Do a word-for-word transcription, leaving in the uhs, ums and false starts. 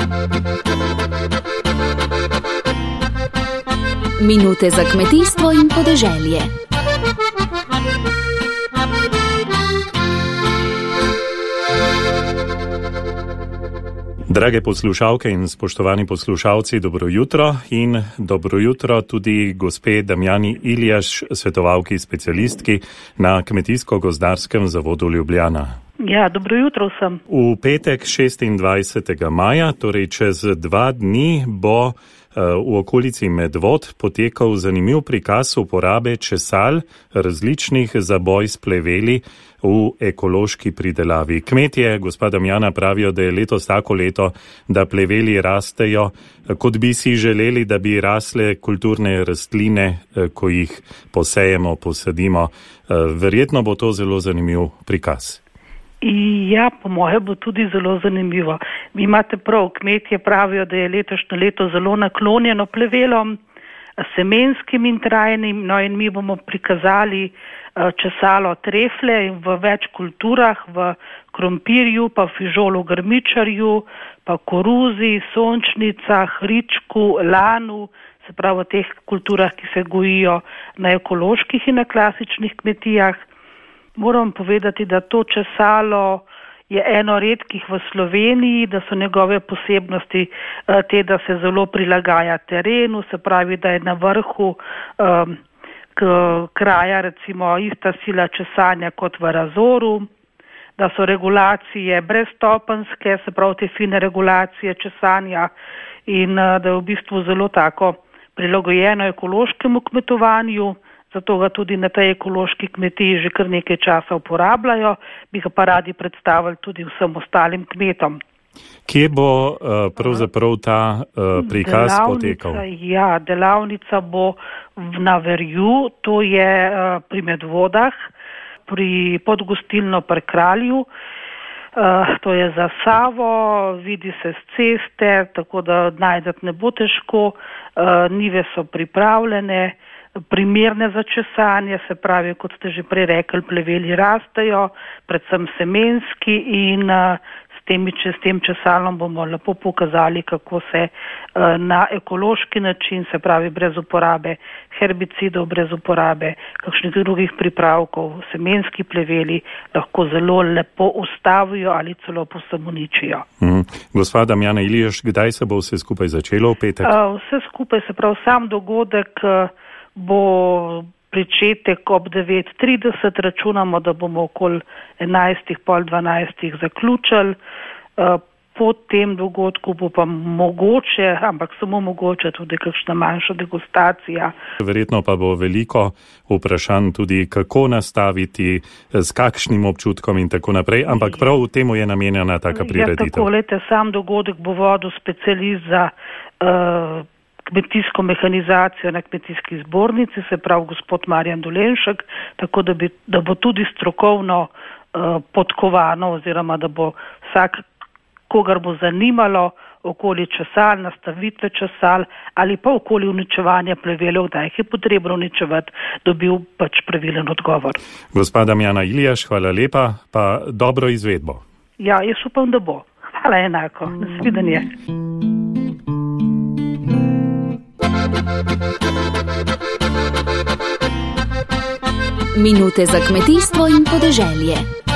Minute za kmetijstvo in podeželje. Drage poslušalke in spoštovani poslušalci, dobro jutro in dobro jutro tudi gospe Damjani Iljaš, svetovalki specialistki na Kmetijsko-gozdarskem zavodu Ljubljana. Ja, dobro jutro vsem. V petek šestindvajsetega maja, torej čez dva dni, bo v okolici Medvod potekal zanimiv prikaz uporabe česal različnih za boj s pleveli v ekološki pridelavi. Kmetje, gospa Damjana, pravijo, da je letos tako leto, da pleveli rastejo, kot bi si želeli, da bi rasle kulturne rastline, ko jih posejemo, posadimo. Verjetno bo to zelo zanimiv prikaz. Ja, po moje bo tudi zelo zanimivo. Vi imate prav, kmetje pravijo, da je letošnje leto zelo naklonjeno plevelom, semenskim in trajnim, no in mi bomo prikazali česalo trefle v več kulturah, v krompirju, pa fižolu grmičarju, pa koruzi, sončnicah, ričku, lanu, se pravi v teh kulturah, ki se gojijo na ekoloških in na klasičnih kmetijah. Moram povedati, da to česalo je eno redkih v Sloveniji, da so njegove posebnosti te, da se zelo prilagaja terenu, se pravi, da je na vrhu um, k, kraja recimo ista sila česanja kot v razoru, da so regulacije brezstopenske, se pravi te fine regulacije česanja in da je v bistvu zelo tako prilagojeno ekološkemu kmetovanju. Zato ga tudi na tej ekološki kmetiji že kar nekaj časa uporabljajo, bi ga pa radi predstavili tudi vsem ostalim kmetom. Kje bo uh, pravzaprav ta uh, prikaz potekal? Ja, delavnica bo na Verju, to je uh, pri Medvodah, pri podgostilno pri Kralju. Uh, to je za Savo, vidi se z ceste, tako da najdete ne bo težko. Uh, nive so pripravljene, primerne za česanje, se pravi, kot ste že prej rekli, pleveli rastejo, predvsem semenski in uh, s, temi, s tem česalom bomo lepo pokazali, kako se uh, na ekološki način, se pravi brez uporabe herbicidov, brez uporabe kakšnih drugih pripravkov, semenski pleveli lahko zelo lepo ustavijo ali celo povsem uničijo. Mm. Gospa Damjana Iljaš, kdaj se bo vse skupaj začelo v petek? Uh, vse skupaj, se pravi sam dogodek uh, bo pričetek ob devet trideset, računamo, da bomo okoli enajstih, pol dvanajstih zaključili. Po tem dogodku bo pa mogoče, ampak samo mogoče tudi kakšna manjša degustacija. Verjetno pa bo veliko vprašanj tudi, kako nastaviti, s kakšnim občutkom in tako naprej, ampak prav temu je namenjena taka prireditev. Ja, tako, lete, sam dogodek bo vodil specialist za uh, kmetijsko mehanizacijo na kmetijski zbornici, se pravi gospod Marjan Dolenšek, tako da, bi, da bo tudi strokovno uh, podkovano oziroma da bo vsak, kogar bo zanimalo okoli česal, nastavitve česal ali pa okoli uničevanja plevelov, da jih je potrebno uničevati, dobil pač pravilen odgovor. Gospa Damjana Iljaš, hvala lepa, pa dobro izvedbo. Ja, jaz upam, da bo. Hvala enako. Nasvidenje. Minute za kmetijstvo in podeželje.